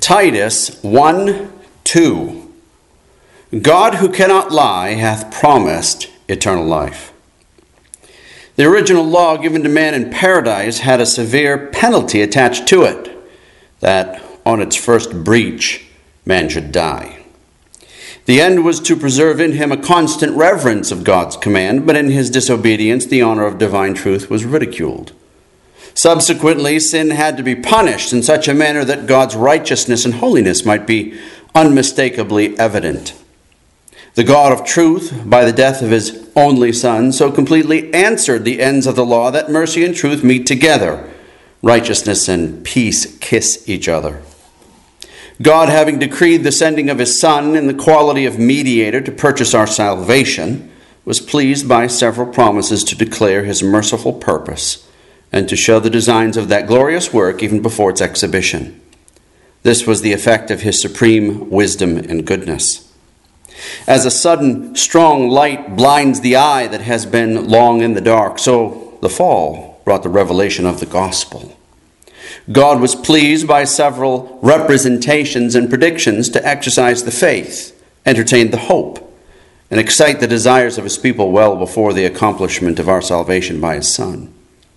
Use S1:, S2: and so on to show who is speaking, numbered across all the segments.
S1: Titus 1:2. God who cannot lie hath promised eternal life. The original law given to man in paradise had a severe penalty attached to it, that on its first breach man should die. The end was to preserve in him a constant reverence of God's command, but in his disobedience the honor of divine truth was ridiculed. Subsequently, sin had to be punished in such a manner that God's righteousness and holiness might be unmistakably evident. The God of truth, by the death of his only Son, so completely answered the ends of the law that mercy and truth meet together. Righteousness and peace kiss each other. God, having decreed the sending of his Son in the quality of mediator to purchase our salvation, was pleased by several promises to declare his merciful purpose and to show the designs of that glorious work even before its exhibition. This was the effect of his supreme wisdom and goodness. As a sudden, strong light blinds the eye that has been long in the dark, so the fall brought the revelation of the gospel. God was pleased by several representations and predictions to exercise the faith, entertain the hope, and excite the desires of his people well before the accomplishment of our salvation by his Son.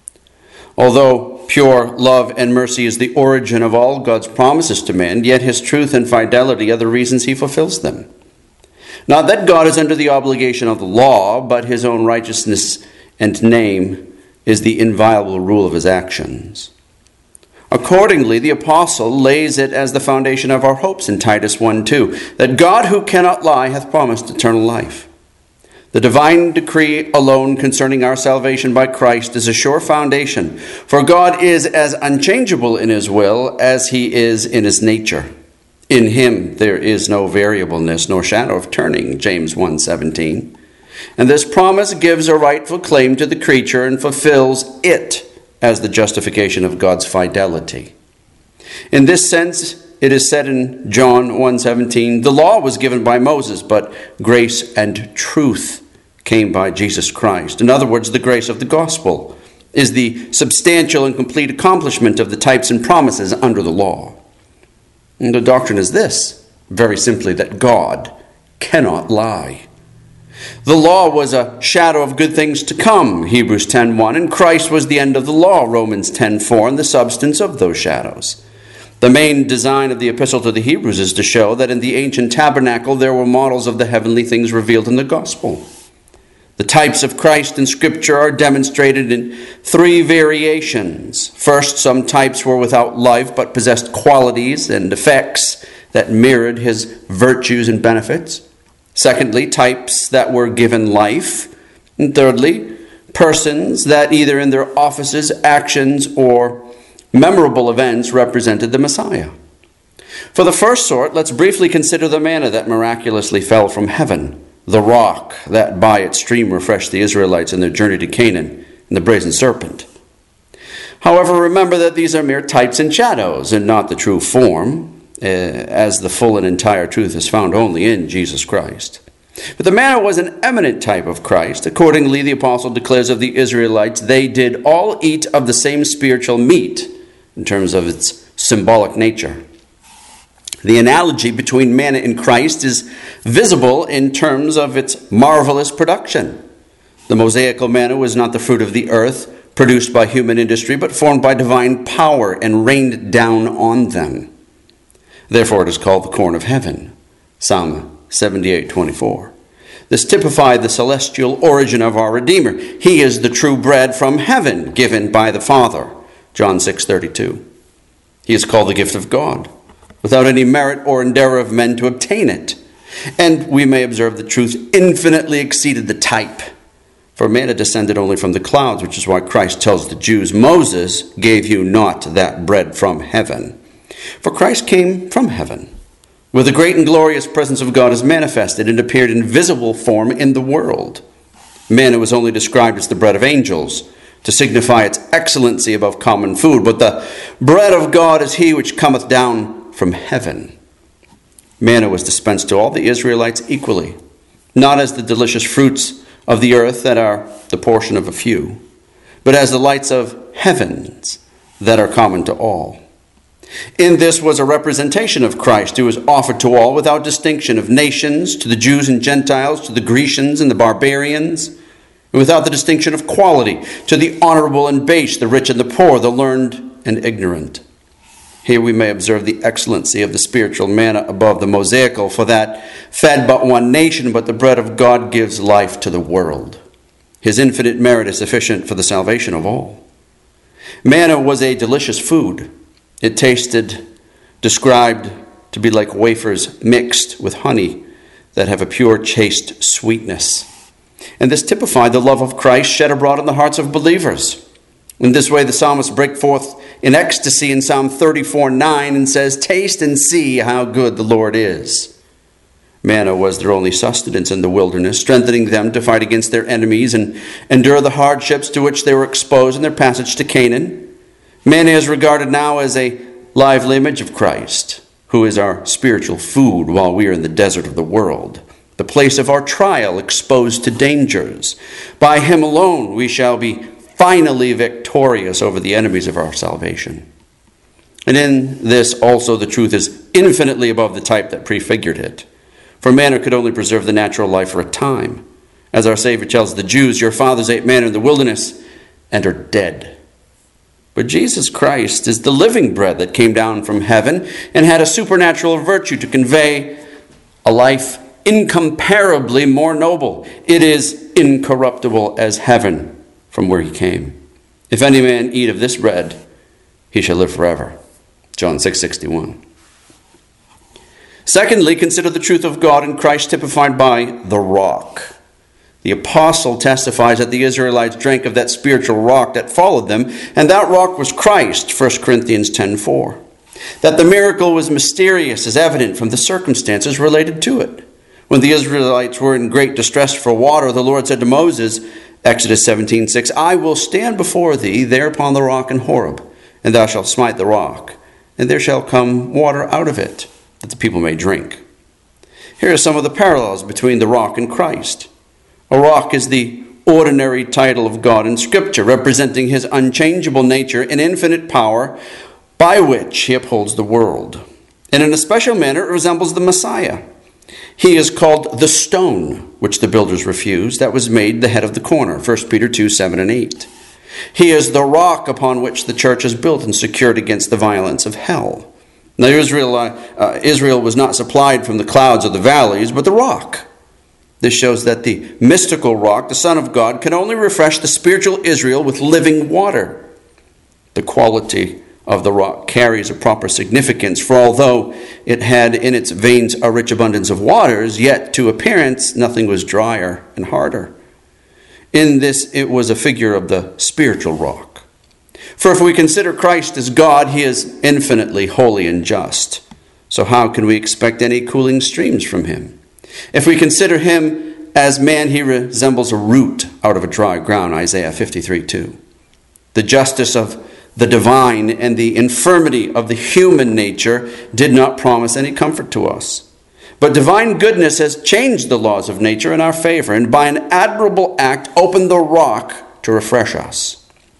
S1: Although pure love and mercy is the origin of all God's promises to men, yet his truth and fidelity are the reasons he fulfills them. Not that God is under the obligation of the law, but his own righteousness and name is the inviolable rule of his actions. Accordingly, the apostle lays it as the foundation of our hopes in Titus 1:2, that God who cannot lie hath promised eternal life. The divine decree alone concerning our salvation by Christ is a sure foundation, for God is as unchangeable in his will as he is in his nature. In him there is no variableness nor shadow of turning, James 1:17. And this promise gives a rightful claim to the creature and fulfills it as the justification of God's fidelity. In this sense, it is said in John 1:17, the law was given by Moses, but grace and truth came by Jesus Christ. In other words, the grace of the gospel is the substantial and complete accomplishment of the types and promises under the law. And the doctrine is this, very simply, that God cannot lie. The law was a shadow of good things to come, Hebrews 10:1, and Christ was the end of the law, Romans 10:4, and the substance of those shadows. The main design of the epistle to the Hebrews is to show that in the ancient tabernacle there were models of the heavenly things revealed in the gospel. The types of Christ in Scripture are demonstrated in three variations. First, some types were without life but possessed qualities and effects that mirrored his virtues and benefits. Secondly, types that were given life. And thirdly, persons that either in their offices, actions, or memorable events represented the Messiah. For the first sort, let's briefly consider the manna that miraculously fell from heaven, the rock that by its stream refreshed the Israelites in their journey to Canaan, and the brazen serpent. However, remember that these are mere types and shadows, and not the true form, as the full and entire truth is found only in Jesus Christ. But the manna was an eminent type of Christ. Accordingly, the apostle declares of the Israelites, they did all eat of the same spiritual meat, in terms of its symbolic nature. The analogy between manna and Christ is visible in terms of its marvelous production. The Mosaical manna was not the fruit of the earth, produced by human industry, but formed by divine power and rained down on them. Therefore it is called the corn of heaven, Psalm 78:24. This typified the celestial origin of our Redeemer. He is the true bread from heaven, given by the Father, John 6:32. He is called the gift of God, without any merit or endeavor of men to obtain it. And we may observe the truth infinitely exceeded the type. For manna descended only from the clouds, which is why Christ tells the Jews, Moses gave you not that bread from heaven. For Christ came from heaven, where the great and glorious presence of God is manifested and appeared in visible form in the world. Manna was only described as the bread of angels, to signify its excellency above common food. But the bread of God is he which cometh down from heaven. Manna was dispensed to all the Israelites equally, not as the delicious fruits of the earth that are the portion of a few, but as the lights of heavens that are common to all. In this was a representation of Christ, who was offered to all without distinction of nations, to the Jews and Gentiles, to the Grecians and the barbarians, and without the distinction of quality, to the honorable and base, the rich and the poor, the learned and ignorant. Here we may observe the excellency of the spiritual manna above the Mosaical, for that fed but one nation, but the bread of God gives life to the world. His infinite merit is sufficient for the salvation of all. Manna was a delicious food. It tasted, described to be like wafers mixed with honey that have a pure, chaste sweetness. And this typified the love of Christ shed abroad in the hearts of believers. In this way, the psalmist breaks forth in ecstasy in Psalm 34:9 and says, "Taste and see how good the Lord is." Manna was their only sustenance in the wilderness, strengthening them to fight against their enemies and endure the hardships to which they were exposed in their passage to Canaan. Manna is regarded now as a lively image of Christ, who is our spiritual food while we are in the desert of the world, the place of our trial, exposed to dangers. By him alone we shall be finally victorious over the enemies of our salvation. And in this also the truth is infinitely above the type that prefigured it. For manna could only preserve the natural life for a time. As our Savior tells the Jews, "Your fathers ate manna in the wilderness and are dead." But Jesus Christ is the living bread that came down from heaven and had a supernatural virtue to convey a life incomparably more noble. It is incorruptible as heaven from where he came. "If any man eat of this bread, he shall live forever." John 6:61. Secondly, consider the truth of God in Christ typified by the rock. The apostle testifies that the Israelites drank of that spiritual rock that followed them, and that rock was Christ, 1 Corinthians 10:4. That the miracle was mysterious is evident from the circumstances related to it. When the Israelites were in great distress for water, the Lord said to Moses, Exodus 17:6, "I will stand before thee there upon the rock in Horeb, and thou shalt smite the rock, and there shall come water out of it, that the people may drink." Here are some of the parallels between the rock and Christ. A rock is the ordinary title of God in Scripture, representing his unchangeable nature and infinite power by which he upholds the world. And in a special manner, it resembles the Messiah. He is called the stone, which the builders refused, that was made the head of the corner, 1 Peter 2:7 and 8. He is the rock upon which the church is built and secured against the violence of hell. Now, Israel was not supplied from the clouds or the valleys, but the rock. This shows that the mystical rock, the Son of God, can only refresh the spiritual Israel with living water. The quality of the rock carries a proper significance, for although it had in its veins a rich abundance of waters, yet to appearance nothing was drier and harder. In this it was a figure of the spiritual rock. For if we consider Christ as God, he is infinitely holy and just. So how can we expect any cooling streams from him? If we consider him as man, he resembles a root out of a dry ground, Isaiah 53:2. The justice of the divine and the infirmity of the human nature did not promise any comfort to us. But divine goodness has changed the laws of nature in our favor, and by an admirable act opened the rock to refresh us.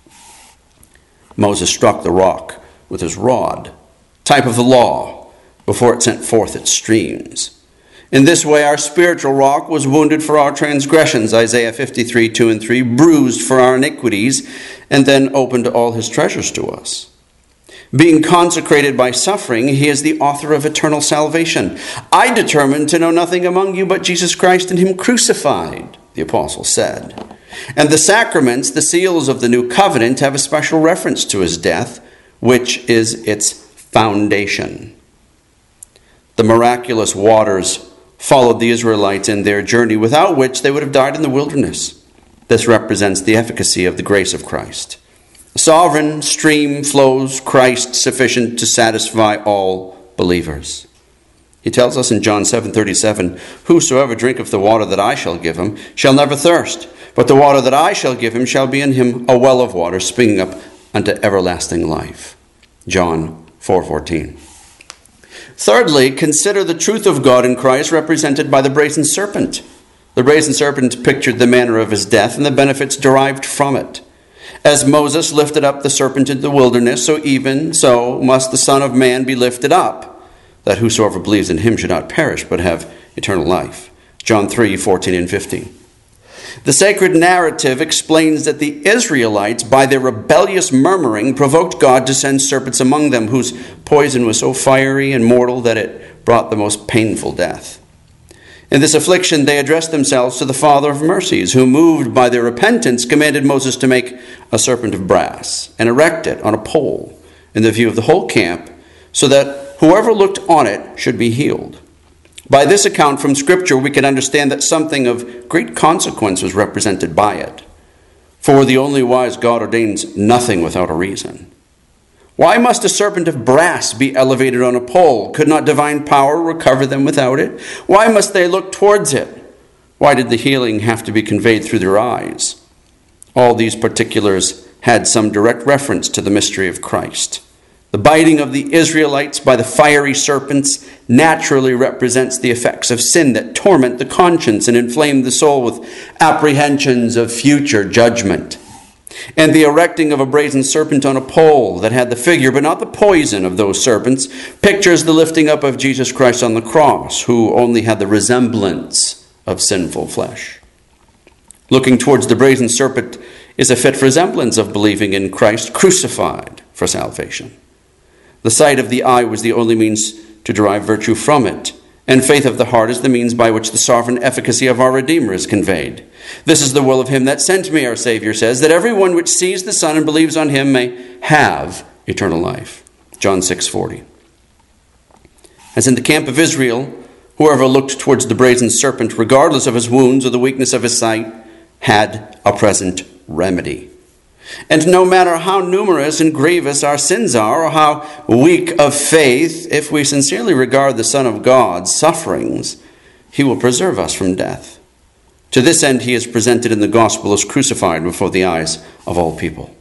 S1: Moses struck the rock with his rod, type of the law, before it sent forth its streams. In this way, our spiritual rock was wounded for our transgressions, Isaiah 53:2 and 3, bruised for our iniquities, and then opened all his treasures to us. Being consecrated by suffering, he is the author of eternal salvation. "I determined to know nothing among you but Jesus Christ and him crucified," the apostle said. And the sacraments, the seals of the new covenant, have a special reference to his death, which is its foundation. The miraculous waters followed the Israelites in their journey, without which they would have died in the wilderness. This represents the efficacy of the grace of Christ. A sovereign stream flows Christ, sufficient to satisfy all believers. He tells us in John 7:37, "Whosoever drinketh the water that I shall give him shall never thirst, but the water that I shall give him shall be in him a well of water springing up unto everlasting life." John 4:14. Thirdly, consider the truth of God in Christ represented by the brazen serpent. The brazen serpent pictured the manner of his death and the benefits derived from it. As Moses lifted up the serpent in the wilderness, so even so must the Son of Man be lifted up, that whosoever believes in him should not perish, but have eternal life. John 3:14 and 15. The sacred narrative explains that the Israelites, by their rebellious murmuring, provoked God to send serpents among them, whose poison was so fiery and mortal that it brought the most painful death. In this affliction, they addressed themselves to the Father of mercies, who, moved by their repentance, commanded Moses to make a serpent of brass and erect it on a pole in the view of the whole camp, so that whoever looked on it should be healed. By this account from Scripture, we can understand that something of great consequence was represented by it. For the only wise God ordains nothing without a reason. Why must a serpent of brass be elevated on a pole? Could not divine power recover them without it? Why must they look towards it? Why did the healing have to be conveyed through their eyes? All these particulars had some direct reference to the mystery of Christ. The biting of the Israelites by the fiery serpents naturally represents the effects of sin that torment the conscience and inflame the soul with apprehensions of future judgment. And the erecting of a brazen serpent on a pole that had the figure, but not the poison, of those serpents, pictures the lifting up of Jesus Christ on the cross, who only had the resemblance of sinful flesh. Looking towards the brazen serpent is a fit resemblance of believing in Christ crucified for salvation. The sight of the eye was the only means to derive virtue from it, and faith of the heart is the means by which the sovereign efficacy of our Redeemer is conveyed. This is the will of him that sent me, our Savior says, that everyone which sees the Son and believes on him may have eternal life. John 6:40. As in the camp of Israel, whoever looked towards the brazen serpent, regardless of his wounds or the weakness of his sight, had a present remedy. And no matter how numerous and grievous our sins are, or how weak of faith, if we sincerely regard the Son of God's sufferings, he will preserve us from death. To this end, he is presented in the gospel as crucified before the eyes of all people.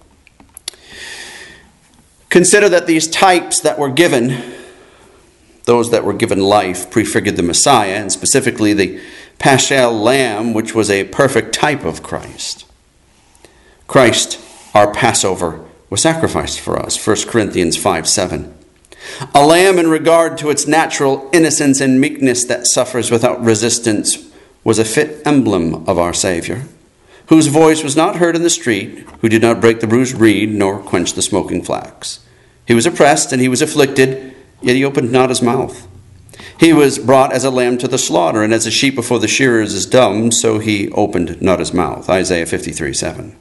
S1: Consider that these types that were given, those that were given life, prefigured the Messiah, and specifically the Paschal Lamb, which was a perfect type of Christ. Christ, our Passover, was sacrificed for us, 1 Corinthians 5:7. A lamb in regard to its natural innocence and meekness that suffers without resistance was a fit emblem of our Savior, whose voice was not heard in the street, who did not break the bruised reed nor quench the smoking flax. He was oppressed and he was afflicted, yet he opened not his mouth. He was brought as a lamb to the slaughter, and as a sheep before the shearers is dumb, so he opened not his mouth. Isaiah 53:7.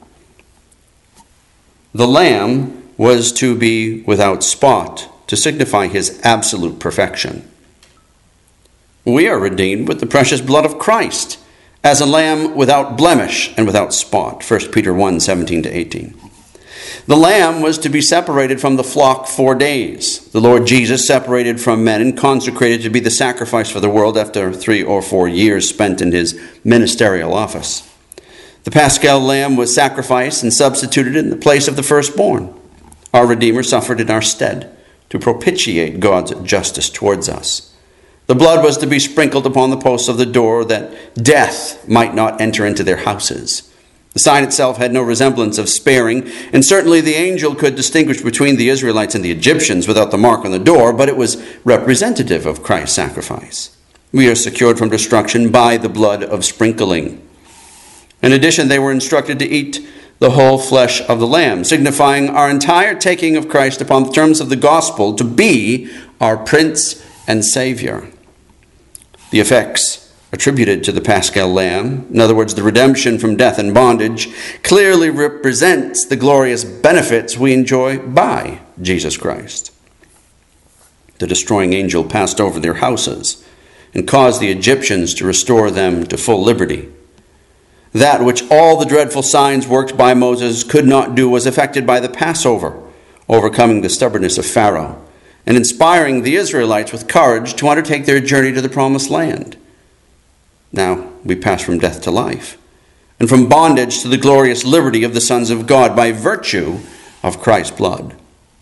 S1: The lamb was to be without spot, to signify his absolute perfection. We are redeemed with the precious blood of Christ, as a lamb without blemish and without spot. 1 Peter 1:17-18. The lamb was to be separated from the flock 4 days. The Lord Jesus separated from men and consecrated to be the sacrifice for the world after 3 or 4 years spent in his ministerial office. The Paschal Lamb was sacrificed and substituted in the place of the firstborn. Our Redeemer suffered in our stead to propitiate God's justice towards us. The blood was to be sprinkled upon the posts of the door that death might not enter into their houses. The sign itself had no resemblance of sparing, and certainly the angel could distinguish between the Israelites and the Egyptians without the mark on the door, but it was representative of Christ's sacrifice. We are secured from destruction by the blood of sprinkling. In addition, they were instructed to eat the whole flesh of the lamb, signifying our entire taking of Christ upon the terms of the gospel to be our Prince and Savior. The effects attributed to the Paschal Lamb, in other words, the redemption from death and bondage, clearly represents the glorious benefits we enjoy by Jesus Christ. The destroying angel passed over their houses and caused the Egyptians to restore them to full liberty. That which all the dreadful signs worked by Moses could not do was effected by the Passover, overcoming the stubbornness of Pharaoh and inspiring the Israelites with courage to undertake their journey to the promised land. Now we pass from death to life, and from bondage to the glorious liberty of the sons of God by virtue of Christ's blood.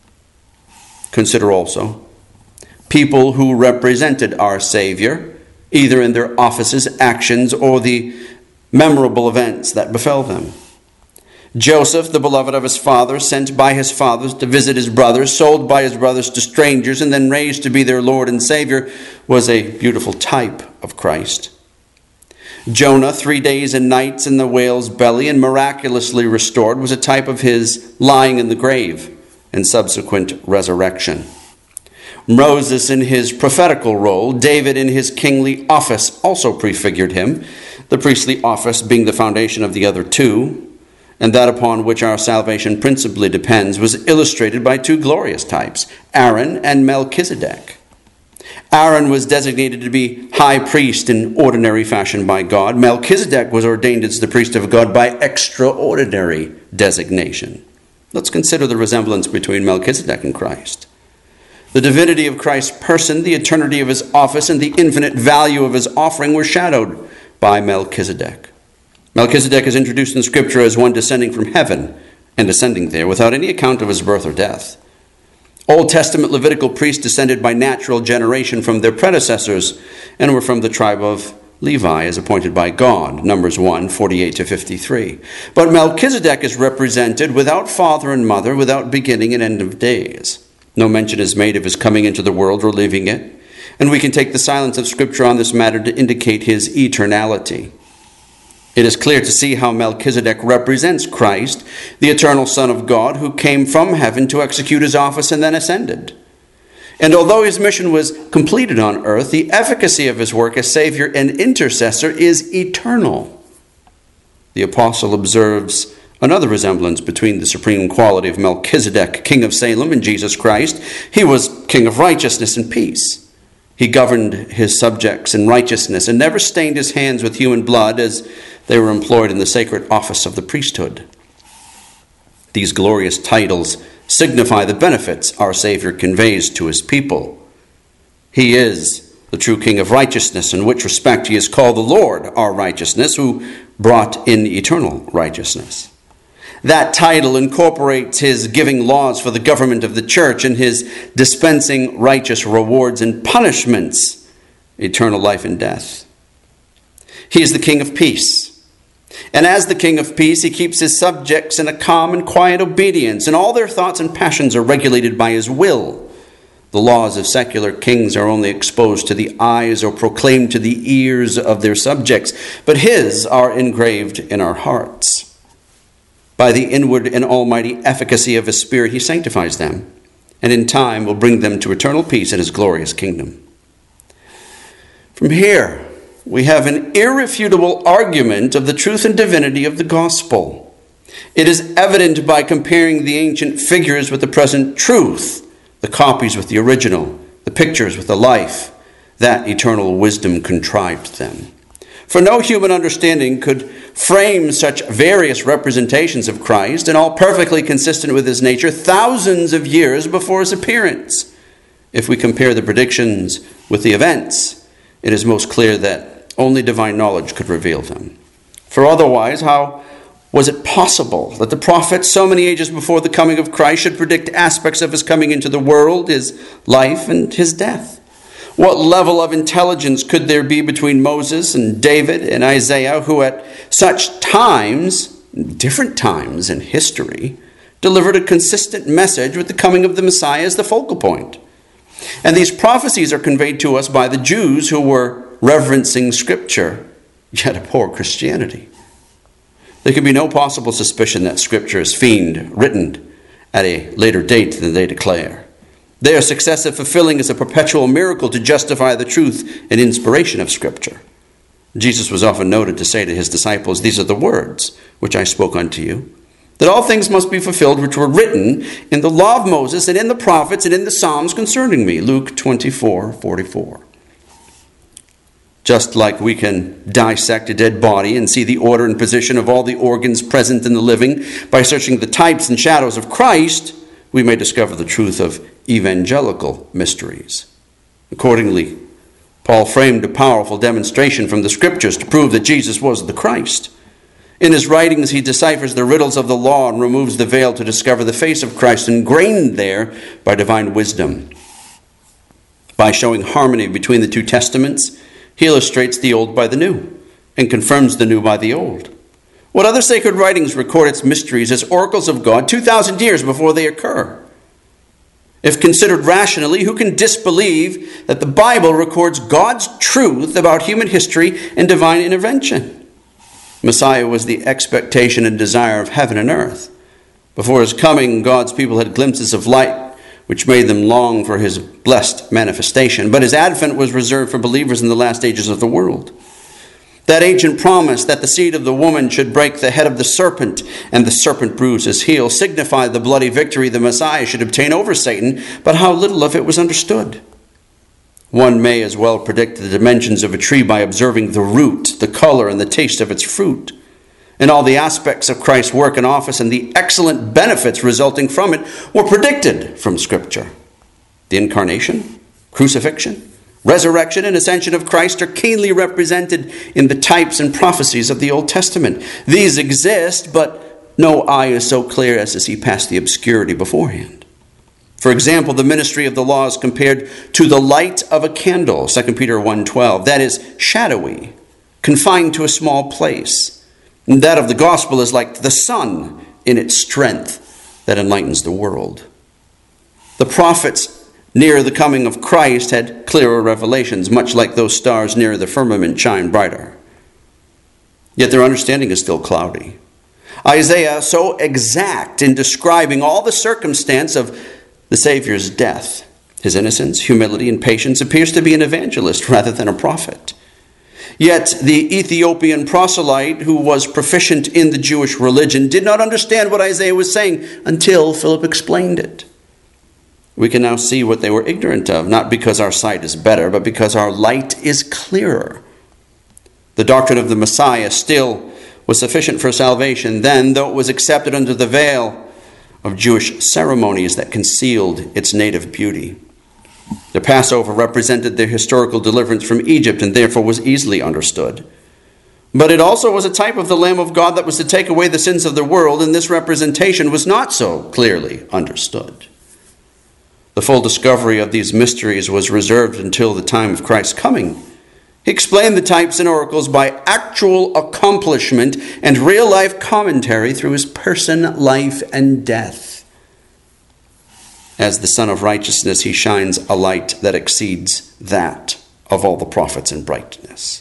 S1: Consider also people who represented our Savior, either in their offices, actions, or the memorable events that befell them. Joseph, the beloved of his father, sent by his fathers to visit his brothers, sold by his brothers to strangers, and then raised to be their Lord and Savior, was a beautiful type of Christ. Jonah, 3 days and nights in the whale's belly and miraculously restored, was a type of his lying in the grave and subsequent resurrection. Moses in his prophetical role, David in his kingly office also prefigured him, the priestly office being the foundation of the other two, and that upon which our salvation principally depends, was illustrated by two glorious types, Aaron and Melchizedek. Aaron was designated to be high priest in ordinary fashion by God. Melchizedek was ordained as the priest of God by extraordinary designation. Let's consider the resemblance between Melchizedek and Christ. The divinity of Christ's person, the eternity of his office, and the infinite value of his offering were shadowed by Melchizedek. Melchizedek is introduced in Scripture as one descending from heaven and ascending there without any account of his birth or death. Old Testament Levitical priests descended by natural generation from their predecessors and were from the tribe of Levi as appointed by God, Numbers 1, 48-53. But Melchizedek is represented without father and mother, without beginning and end of days. No mention is made of his coming into the world or leaving it, and we can take the silence of Scripture on this matter to indicate his eternality. It is clear to see how Melchizedek represents Christ, the eternal Son of God, who came from heaven to execute his office and then ascended. And although his mission was completed on earth, the efficacy of his work as Savior and intercessor is eternal. The apostle observes another resemblance between the supreme quality of Melchizedek, king of Salem, and Jesus Christ. He was king of righteousness and peace. He governed his subjects in righteousness and never stained his hands with human blood as they were employed in the sacred office of the priesthood. These glorious titles signify the benefits our Savior conveys to his people. He is the true King of righteousness, in which respect he is called the Lord, our righteousness, who brought in eternal righteousness. That title incorporates his giving laws for the government of the church and his dispensing righteous rewards and punishments, eternal life and death. He is the King of peace. And as the King of peace, he keeps his subjects in a calm and quiet obedience, and all their thoughts and passions are regulated by his will. The laws of secular kings are only exposed to the eyes or proclaimed to the ears of their subjects, but his are engraved in our hearts. By the inward and almighty efficacy of his Spirit, he sanctifies them, and in time will bring them to eternal peace in his glorious kingdom. From here, we have an irrefutable argument of the truth and divinity of the gospel. It is evident by comparing the ancient figures with the present truth, the copies with the original, the pictures with the life, that eternal wisdom contrived them. For no human understanding could frame such various representations of Christ, and all perfectly consistent with his nature, thousands of years before his appearance. If we compare the predictions with the events, it is most clear that only divine knowledge could reveal them. For otherwise, how was it possible that the prophets so many ages before the coming of Christ should predict aspects of his coming into the world, his life, and his death? What level of intelligence could there be between Moses and David and Isaiah, who at such times, different times in history, delivered a consistent message with the coming of the Messiah as the focal point? And these prophecies are conveyed to us by the Jews who were reverencing Scripture, yet abhor Christianity. There can be no possible suspicion that Scripture is written at a later date than they declare. Their successive fulfilling is a perpetual miracle to justify the truth and inspiration of Scripture. Jesus was often noted to say to his disciples, "These are the words which I spoke unto you, that all things must be fulfilled which were written in the law of Moses and in the prophets and in the Psalms concerning me." Luke 24:44. Just like we can dissect a dead body and see the order and position of all the organs present in the living by searching the types and shadows of Christ, we may discover the truth of evangelical mysteries. Accordingly, Paul framed a powerful demonstration from the Scriptures to prove that Jesus was the Christ. In his writings, he deciphers the riddles of the law and removes the veil to discover the face of Christ ingrained there by divine wisdom. By showing harmony between the two testaments, he illustrates the old by the new and confirms the new by the old. What other sacred writings record its mysteries as oracles of God 2,000 years before they occur? If considered rationally, who can disbelieve that the Bible records God's truth about human history and divine intervention? Messiah was the expectation and desire of heaven and earth. Before his coming, God's people had glimpses of light, which made them long for his blessed manifestation. But his advent was reserved for believers in the last ages of the world. That ancient promise that the seed of the woman should break the head of the serpent and the serpent bruise his heel signified the bloody victory the Messiah should obtain over Satan, but how little of it was understood. One may as well predict the dimensions of a tree by observing the root, the color, and the taste of its fruit. And all the aspects of Christ's work and office and the excellent benefits resulting from it were predicted from Scripture. The incarnation, crucifixion, resurrection, and ascension of Christ are keenly represented in the types and prophecies of the Old Testament. These exist, but no eye is so clear as to see past the obscurity beforehand. For example, the ministry of the law is compared to the light of a candle, 2 Peter 1:12. That is shadowy, confined to a small place. And that of the gospel is like the sun in its strength that enlightens the world. The prophets near the coming of Christ had clearer revelations, much like those stars near the firmament shine brighter. Yet their understanding is still cloudy. Isaiah, so exact in describing all the circumstance of the Savior's death, his innocence, humility, and patience, appears to be an evangelist rather than a prophet. Yet the Ethiopian proselyte, who was proficient in the Jewish religion, did not understand what Isaiah was saying until Philip explained it. We can now see what they were ignorant of, not because our sight is better, but because our light is clearer. The doctrine of the Messiah still was sufficient for salvation then, though it was accepted under the veil of Jewish ceremonies that concealed its native beauty. The Passover represented their historical deliverance from Egypt and therefore was easily understood. But it also was a type of the Lamb of God that was to take away the sins of the world, and this representation was not so clearly understood. The full discovery of these mysteries was reserved until the time of Christ's coming. He explained the types and oracles by actual accomplishment and real-life commentary through his person, life, and death. As the Son of Righteousness, he shines a light that exceeds that of all the prophets in brightness.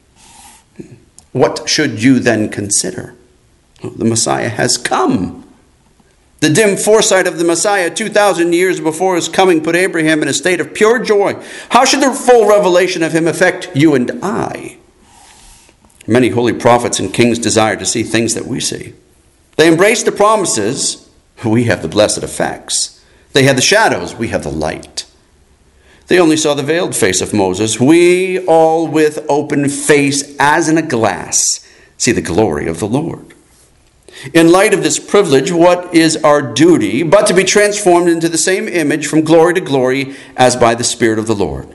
S1: What should you then consider? The Messiah has come. The dim foresight of the Messiah 2,000 years before his coming put Abraham in a state of pure joy. How should the full revelation of him affect you and I? Many holy prophets and kings desire to see things that we see. They embraced the promises. We have the blessed effects. They had the shadows. We have the light. They only saw the veiled face of Moses. We all with open face as in a glass see the glory of the Lord. In light of this privilege, what is our duty but to be transformed into the same image from glory to glory as by the Spirit of the Lord?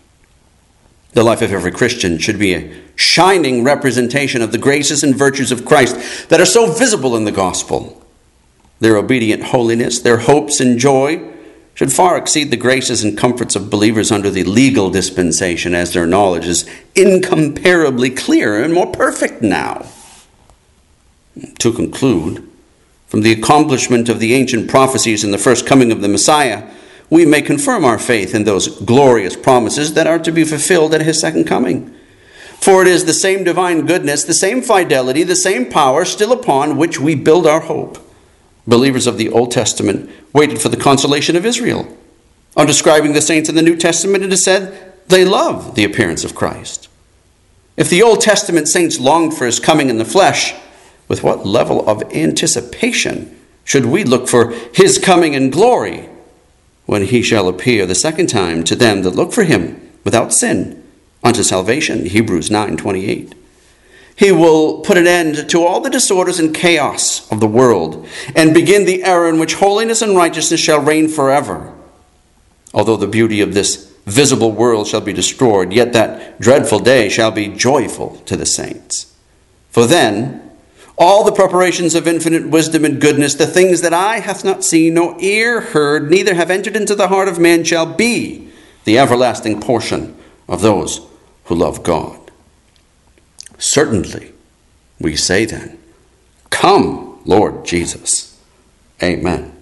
S1: The life of every Christian should be a shining representation of the graces and virtues of Christ that are so visible in the gospel. Their obedient holiness, their hopes and joy should far exceed the graces and comforts of believers under the legal dispensation, as their knowledge is incomparably clearer and more perfect now. To conclude, from the accomplishment of the ancient prophecies in the first coming of the Messiah, we may confirm our faith in those glorious promises that are to be fulfilled at his second coming. For it is the same divine goodness, the same fidelity, the same power still upon which we build our hope. Believers of the Old Testament waited for the consolation of Israel. On describing the saints in the New Testament, it is said they love the appearance of Christ. If the Old Testament saints longed for his coming in the flesh, with what level of anticipation should we look for his coming in glory when he shall appear the second time to them that look for him without sin unto salvation, Hebrews 9:28. He will put an end to all the disorders and chaos of the world and begin the era in which holiness and righteousness shall reign forever. Although the beauty of this visible world shall be destroyed, yet that dreadful day shall be joyful to the saints. For then all the preparations of infinite wisdom and goodness, the things that eye hath not seen, nor ear heard, neither have entered into the heart of man, shall be the everlasting portion of those who love God. Certainly, we say then, Come, Lord Jesus. Amen.